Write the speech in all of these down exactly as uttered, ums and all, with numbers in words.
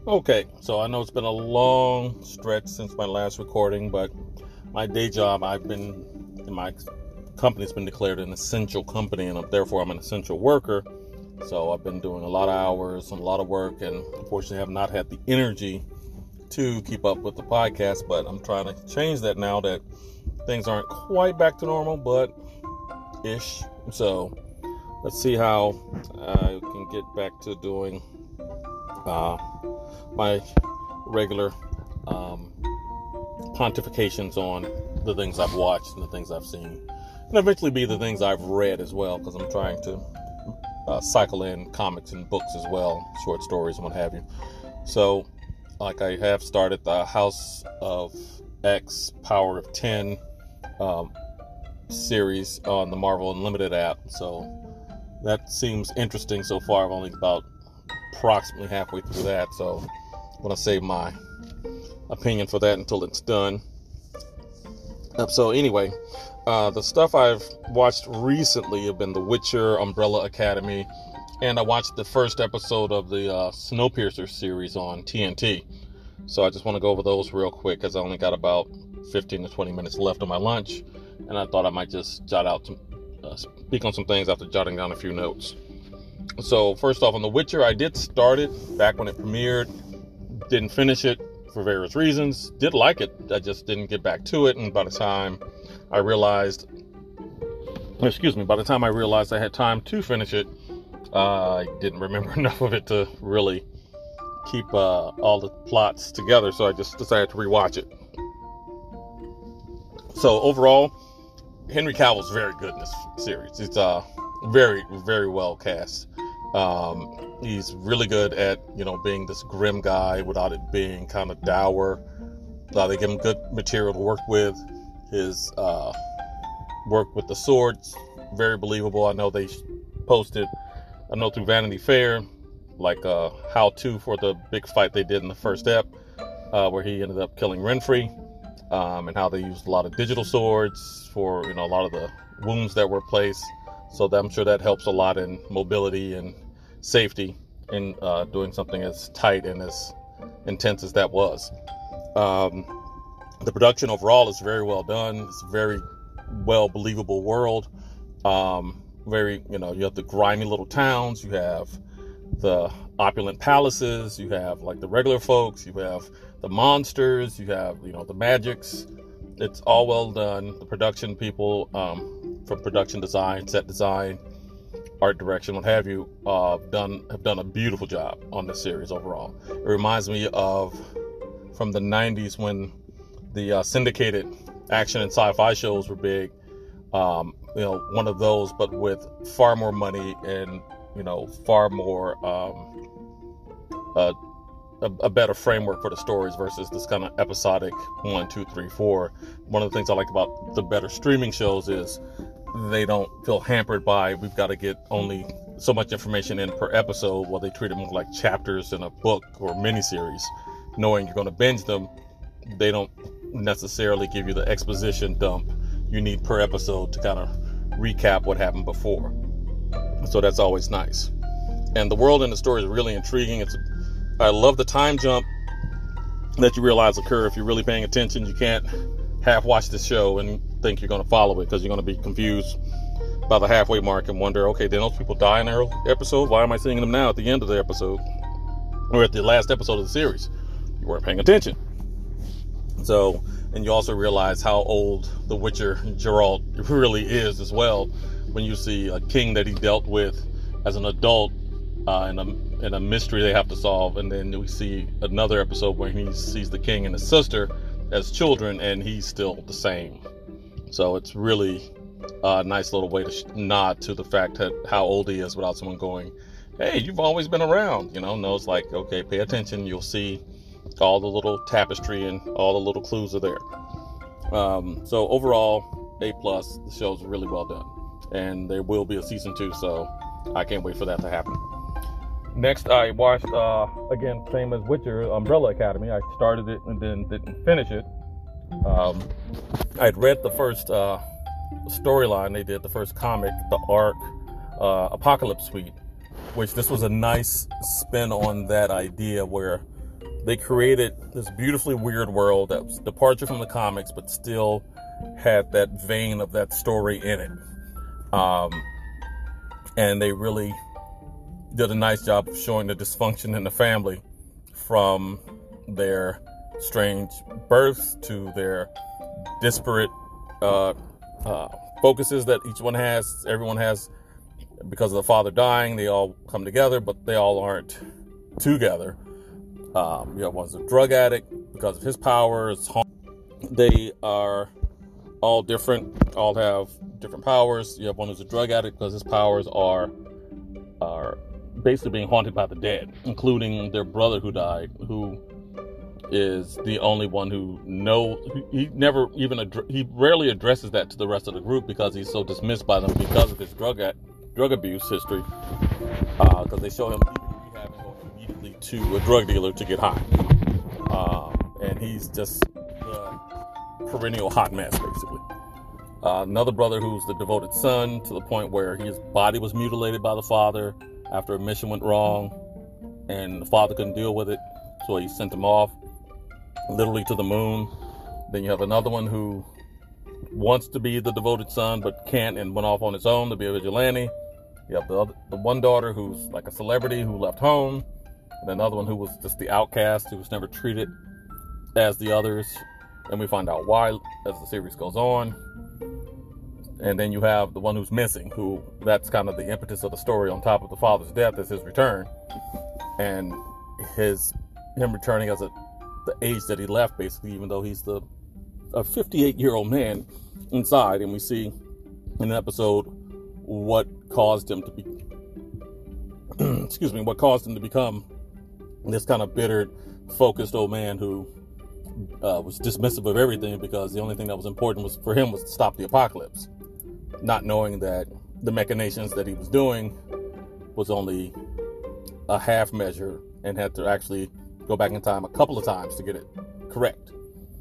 Okay, so I know it's been a long stretch since my last recording, but my day job, I've been, my company's been declared an essential company, and therefore I'm an essential worker. So I've been doing a lot of hours and a lot of work, and unfortunately have not had the energy to keep up with the podcast, but I'm trying to change that now that things aren't quite back to normal, but ish. So let's see how I can get back to doing uh, my regular um, pontifications on the things I've watched and the things I've seen, and eventually be the things I've read as well, because I'm trying to uh, cycle in comics and books as well, short stories and what have you. So like I have started the House of X Power of ten um, series on the Marvel Unlimited app, so that seems interesting so far. I'm only about approximately halfway through that, so I'm going to save my opinion for that until it's done. Uh, so anyway, uh, the stuff I've watched recently have been The Witcher, Umbrella Academy, and I watched the first episode of the uh, Snowpiercer series on T N T. So I just want to go over those real quick, because I only got about fifteen to twenty minutes left on my lunch, and I thought I might just jot out some, uh, speak on some things after jotting down a few notes. So first off, on The Witcher, I did start it back when it premiered, didn't finish it for various reasons, did like it, I just didn't get back to it, and by the time I realized, excuse me, by the time I realized I had time to finish it, uh, I didn't remember enough of it to really keep uh, all the plots together, so I just decided to rewatch it. So overall, Henry Cavill's very good in this series. It's uh, very, very well cast. Um, he's really good at, you know, being this grim guy without it being kind of dour. Uh, they give him good material to work with. His uh, work with the swords, very believable. I know they posted, I know through Vanity Fair, like a how-to for the big fight they did in the first ep, uh, where he ended up killing Renfrey, um, and how they used a lot of digital swords for, you know, a lot of the wounds that were placed. So that, I'm sure that helps a lot in mobility and safety in uh, doing something as tight and as intense as that was. Um, the production overall is very well done. It's a very well believable world. Um, very, you know, you have the grimy little towns, you have the opulent palaces, you have like the regular folks, you have the monsters, you have, you know, the magics. It's all well done. The production people, um, from production design, set design, art direction, what have you, uh, done have done a beautiful job on this series overall. It reminds me of from the nineties when the uh, syndicated action and sci-fi shows were big. Um, you know, one of those, but with far more money and, you know, far more um, uh, a, a better framework for the stories versus this kind of episodic one, two, three, four. One of the things I like about the better streaming shows is they don't feel hampered by, we've got to get only so much information in per episode, while they treat it more like chapters in a book or miniseries. Knowing you're going to binge them, they don't necessarily give you the exposition dump you need per episode to kind of recap what happened before. So that's always nice. And the world and the story is really intriguing. It's, I love the time jump that you realize occur. If you're really paying attention, you can't half watch the show and think you're going to follow it, because you're going to be confused by the halfway mark and wonder, okay, did those people die in the early episode? Why am I seeing them now at the end of the episode, or at the last episode of the series? You weren't paying attention. So, and you also realize how old the Witcher Geralt really is as well, when you see a king that he dealt with as an adult uh, in, a, in a mystery they have to solve, and then we see another episode where he sees the king and his sister as children, and he's still the same. So it's really a nice little way to sh- nod to the fact that how old he is without someone going, hey, you've always been around. You know, no, it's like, okay, pay attention. You'll see all the little tapestry and all the little clues are there. Um, so overall, A plus. The show's really well done, and there will be a season two, so I can't wait for that to happen. Next, I watched, uh, again, same as Witcher, Umbrella Academy. I started it and then didn't finish it. Um, I'd read the first uh, storyline they did, the first comic, the arc, uh, Apocalypse Suite, which this was a nice spin on that idea where they created this beautifully weird world that was departure from the comics, but still had that vein of that story in it. Um, and they really did a nice job of showing the dysfunction in the family, from their strange births to their disparate uh, uh, focuses that each one has. Everyone has, because of the father dying, they all come together, but they all aren't together. Um, you know, one's a drug addict because of his powers. They are all different, all have different powers. You have one who's a drug addict because his powers are are basically being haunted by the dead, including their brother who died, who is the only one who know he never even addre- he rarely addresses that to the rest of the group because he's so dismissed by them because of his drug at, drug abuse history. Because uh, they show him rehabbing going immediately to a drug dealer to get high, um, and he's just the perennial hot mess, basically. Uh, another brother who's the devoted son, to the point where his body was mutilated by the father after a mission went wrong, and the father couldn't deal with it, so he sent him off, literally to the moon. Then you have another one who wants to be the devoted son, but can't, and went off on his own to be a vigilante. You have the, other, the one daughter who's like a celebrity who left home, and another one who was just the outcast, who was never treated as the others. And we find out why as the series goes on. And then you have the one who's missing, who that's kind of the impetus of the story, on top of the father's death, is his return. And his him returning as a the age that he left, basically, even though he's the a fifty-eight-year-old man inside. And we see in an episode what caused him to be excuse me, what caused him to become this kind of bitter, focused old man who uh, was dismissive of everything, because the only thing that was important was for him was to stop the apocalypse, not knowing that the machinations that he was doing was only a half measure and had to actually go back in time a couple of times to get it correct.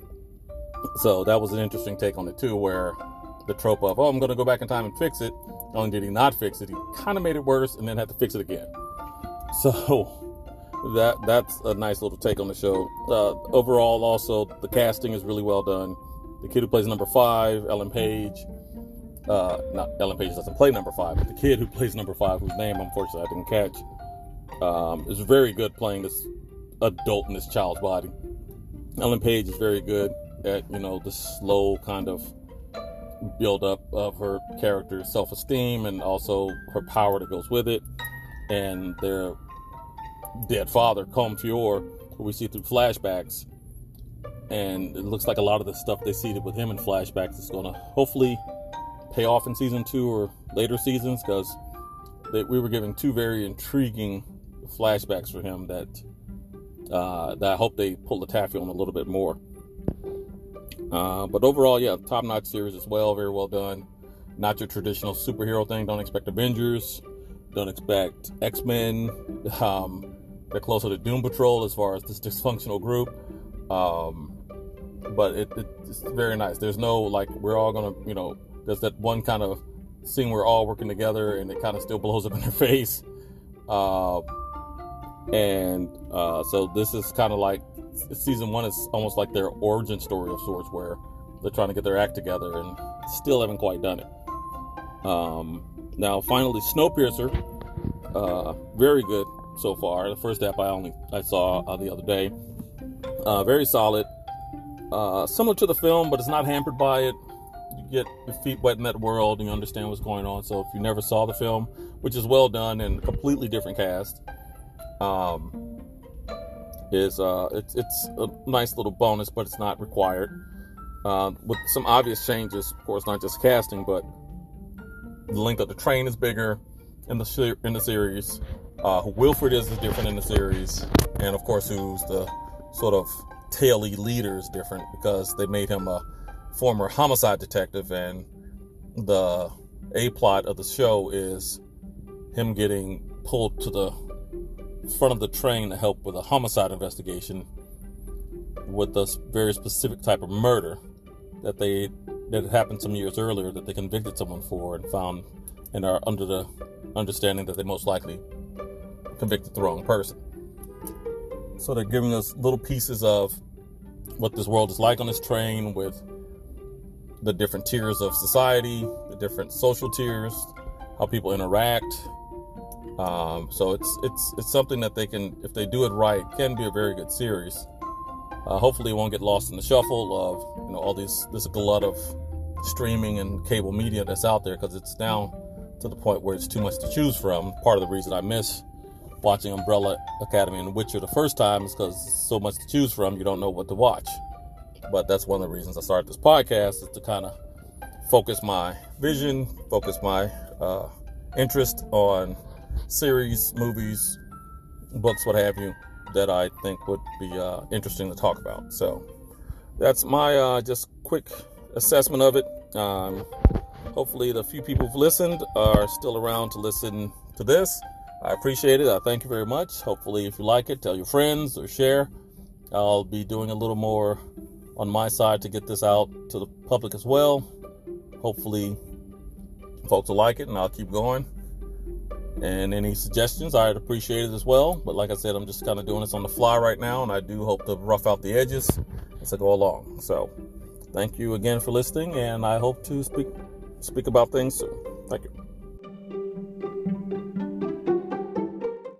So that was an interesting take on it too, where the trope of, oh, I'm going to go back in time and fix it. Not only did he not fix it, he kind of made it worse and then had to fix it again. So that that's a nice little take on the show. Uh, overall, also, the casting is really well done. The kid who plays number five, Ellen Page, uh, not Ellen Page doesn't play number five, but the kid who plays number five, whose name unfortunately I didn't catch, um, is very good playing this adult in this child's body. Ellen Page is very good at, you know, the slow kind of build up of her character's self-esteem and also her power that goes with it. And their dead father, Combe Fior, who we see through flashbacks, and it looks like a lot of the stuff they seeded with him in flashbacks is going to hopefully pay off in season two or later seasons, because we were giving two very intriguing flashbacks for him that uh, that I hope they pull the taffy on a little bit more. Uh, but overall, yeah, top-notch series as well, very well done. Not your traditional superhero thing. Don't expect Avengers. Don't expect X-Men. Um, they're closer to Doom Patrol as far as this dysfunctional group. Um, but it, it, it's very nice. There's no, like, we're all going to, you know, there's that one kind of scene where we're all working together and it kind of still blows up in their face. Uh, and uh, so this is kind of like, season one is almost like their origin story of sorts, where they're trying to get their act together and still haven't quite done it. Um, now, finally, Snowpiercer, uh, very good so far. The first app I only I saw uh, the other day, uh, very solid, uh, similar to the film, but it's not hampered by it. You get your feet wet in that world and you understand what's going on. So if you never saw the film, which is well done and a completely different cast, um, is uh, it's it's a nice little bonus, but it's not required. Uh, with some obvious changes, of course, not just casting, but the length of the train is bigger in the sh- in the series. Uh, who Wilfred is is different in the series, and of course, who's the sort of taily leader is different, because they made him a former homicide detective, and the A plot of the show is him getting pulled to the front of the train to help with a homicide investigation with a very specific type of murder that they that happened some years earlier, that they convicted someone for and found and are under the understanding that they most likely convicted the wrong person. So they're giving us little pieces of what this world is like on this train, with the different tiers of society, the different social tiers, how people interact. Um, so it's it's it's something that they can, if they do it right, can be a very good series. Uh, hopefully, it won't get lost in the shuffle of you know all these this glut of streaming and cable media that's out there, because it's now to the point where it's too much to choose from. Part of the reason I miss watching Umbrella Academy and The Witcher the first time is because so much to choose from, you don't know what to watch. But that's one of the reasons I started this podcast, is to kind of focus my vision, focus my uh, interest on series, movies, books, what have you, that I think would be uh, interesting to talk about. So that's my uh, just quick assessment of it. Um, hopefully the few people who've listened are still around to listen to this. I appreciate it. I thank you very much. Hopefully, if you like it, tell your friends or share. I'll be doing a little more on my side to get this out to the public as well. Hopefully, folks will like it, and I'll keep going. And any suggestions, I'd appreciate it as well. But like I said, I'm just kind of doing this on the fly right now, and I do hope to rough out the edges as I go along. So, thank you again for listening, and I hope to speak speak about things soon. Thank you.